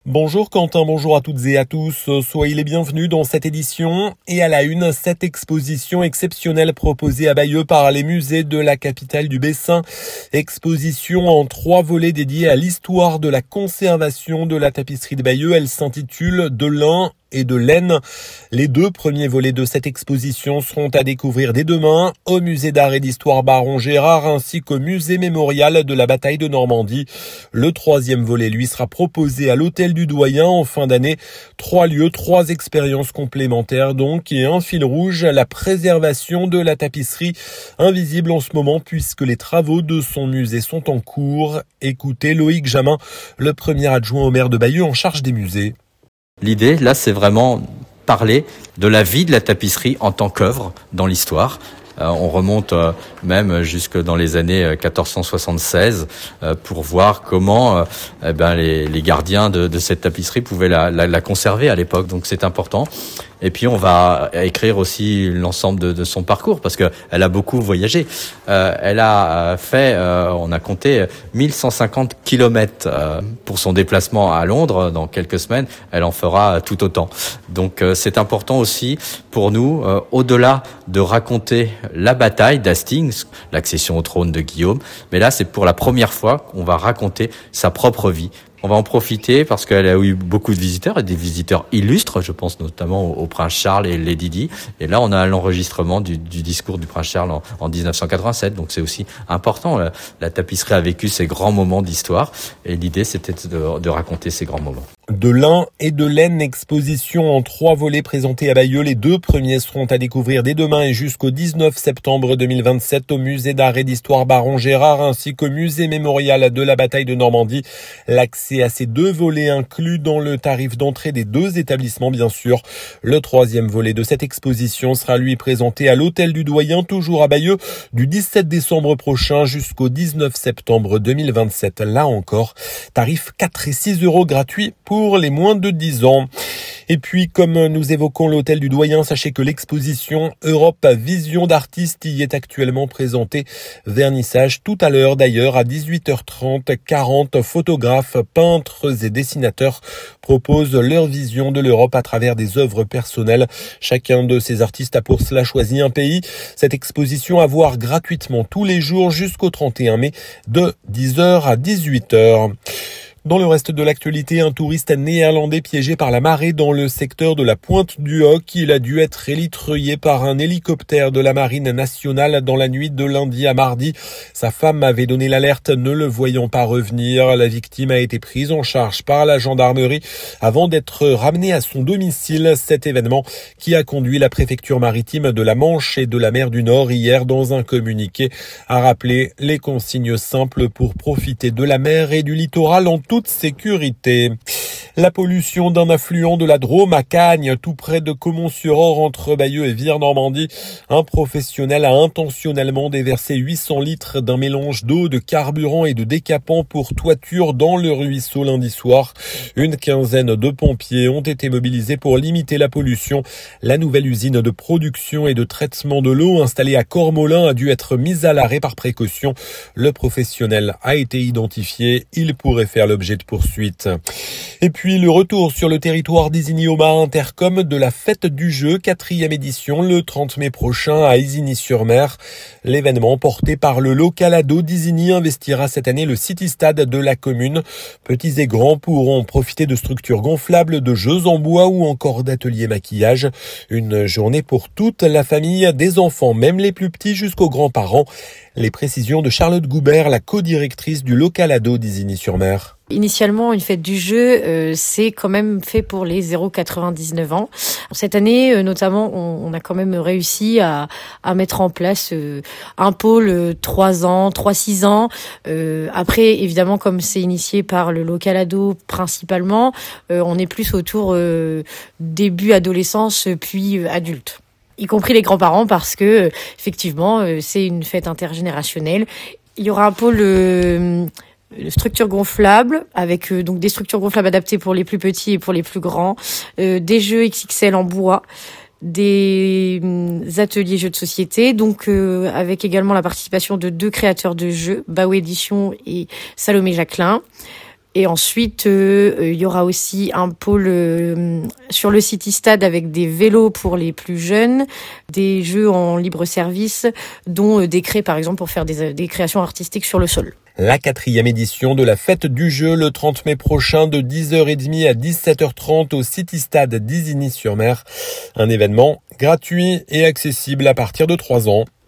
Bonjour Quentin, bonjour à toutes et à tous, soyez les bienvenus dans cette édition et à la une, cette exposition exceptionnelle proposée à Bayeux par les musées de la capitale du Bessin. Exposition en 3 volets dédiés à l'histoire de la conservation de la tapisserie de Bayeux. Elle s'intitule De lin et de laine. Les 2 premiers volets de cette exposition seront à découvrir dès demain au musée d'art et d'histoire Baron Gérard ainsi qu'au musée mémorial de la bataille de Normandie. Le 3e volet, lui, sera proposé à l'hôtel du Doyen en fin d'année. 3 lieux, 3 expériences complémentaires donc et un fil rouge, la préservation de la tapisserie, invisible en ce moment puisque les travaux de son musée sont en cours. Écoutez Loïc Jamin, le premier adjoint au maire de Bayeux en charge des musées. L'idée, là, c'est vraiment parler de la vie de la tapisserie en tant qu'œuvre dans l'histoire. On remonte même jusque dans les années 1476 pour voir comment les gardiens de cette tapisserie pouvaient la conserver à l'époque. Donc c'est important. Et puis on va écrire aussi l'ensemble de son parcours parce que elle a beaucoup voyagé. Elle a fait, on a compté 1150 kilomètres pour son déplacement à Londres. Dans quelques semaines, elle en fera tout autant. Donc c'est important aussi pour nous, au-delà de raconter la bataille d'Hastings, l'accession au trône de Guillaume, mais là c'est pour la première fois qu'on va raconter sa propre vie. On va en profiter parce qu'elle a eu beaucoup de visiteurs et des visiteurs illustres, je pense notamment au prince Charles et Lady Di. Et là, on a l'enregistrement du discours du prince Charles en 1987. Donc c'est aussi important. La tapisserie a vécu ces grands moments d'histoire et l'idée, c'était de raconter ces grands moments. De lin et de laine, exposition en 3 volets présentés à Bayeux. Les 2 premiers seront à découvrir dès demain et jusqu'au 19 septembre 2027 au musée d'art et d'histoire Baron Gérard ainsi qu'au musée mémorial de la bataille de Normandie. L'accès à ces 2 volets inclus dans le tarif d'entrée des 2 établissements, bien sûr. Le 3e volet de cette exposition sera lui présenté à l'hôtel du Doyen, toujours à Bayeux, du 17 décembre prochain jusqu'au 19 septembre 2027. Là encore, tarif 4 et 6 euros gratuits pour les moins de 10 ans. Et puis, comme nous évoquons l'hôtel du Doyen, sachez que l'exposition Europe Vision d'artistes y est actuellement présentée. Vernissage tout à l'heure d'ailleurs à 18h30. 40 photographes, peintres et dessinateurs proposent leur vision de l'Europe à travers des œuvres personnelles. Chacun de ces artistes a pour cela choisi un pays. Cette exposition à voir gratuitement tous les jours jusqu'au 31 mai de 10h à 18h. Dans le reste de l'actualité, un touriste néerlandais piégé par la marée dans le secteur de la Pointe du Hoc. Il a dû être élitreillé par un hélicoptère de la Marine nationale dans la nuit de lundi à mardi. Sa femme avait donné l'alerte ne le voyant pas revenir. La victime a été prise en charge par la gendarmerie avant d'être ramenée à son domicile. Cet événement qui a conduit la préfecture maritime de la Manche et de la mer du Nord hier dans un communiqué à rappeler les consignes simples pour profiter de la mer et du littoral en toute sécurité. La pollution d'un affluent de la Drôme à Cagnes, tout près de Caumont-sur-Orge entre Bayeux et Vire-Normandie. Un professionnel a intentionnellement déversé 800 litres d'un mélange d'eau, de carburant et de décapant pour toiture dans le ruisseau lundi soir. Une quinzaine de pompiers ont été mobilisés pour limiter la pollution. La nouvelle usine de production et de traitement de l'eau installée à Cormolin a dû être mise à l'arrêt par précaution. Le professionnel a été identifié. Il pourrait faire l'objet de poursuites. Et puis le retour sur le territoire d'Isigny-au-Mas Intercom de la fête du jeu, 4e édition, le 30 mai prochain à Isigny-sur-Mer. L'événement porté par le local ado d'Isigny investira cette année le City-Stade de la commune. Petits et grands pourront profiter de structures gonflables, de jeux en bois ou encore d'ateliers maquillage. Une journée pour toute la famille, des enfants, même les plus petits jusqu'aux grands-parents. Les précisions de Charlotte Goubert, la co-directrice du local ado d'Isigny-sur-Mer. Initialement, une fête du jeu, c'est quand même fait pour les 0,99 ans. Cette année, notamment, on a quand même réussi à mettre en place un pôle 3 ans, 3-6 ans. Après, évidemment, comme c'est initié par le local ado principalement, on est plus autour début adolescence puis adulte. Y compris les grands-parents parce que effectivement c'est une fête intergénérationnelle. Il y aura un pôle structures gonflables avec donc des structures gonflables adaptées pour les plus petits et pour les plus grands, des jeux XXL en bois, des ateliers jeux de société, donc avec également la participation de 2 créateurs de jeux, Bao Edition et Salomé Jacquelin. Et ensuite, il y aura aussi un pôle sur le City Stade avec des vélos pour les plus jeunes, des jeux en libre service, dont des craies par exemple pour faire des créations artistiques sur le sol. La 4e édition de la fête du jeu le 30 mai prochain de 10h30 à 17h30 au City Stade d'Isigny-sur-Mer. Un événement gratuit et accessible à partir de 3 ans.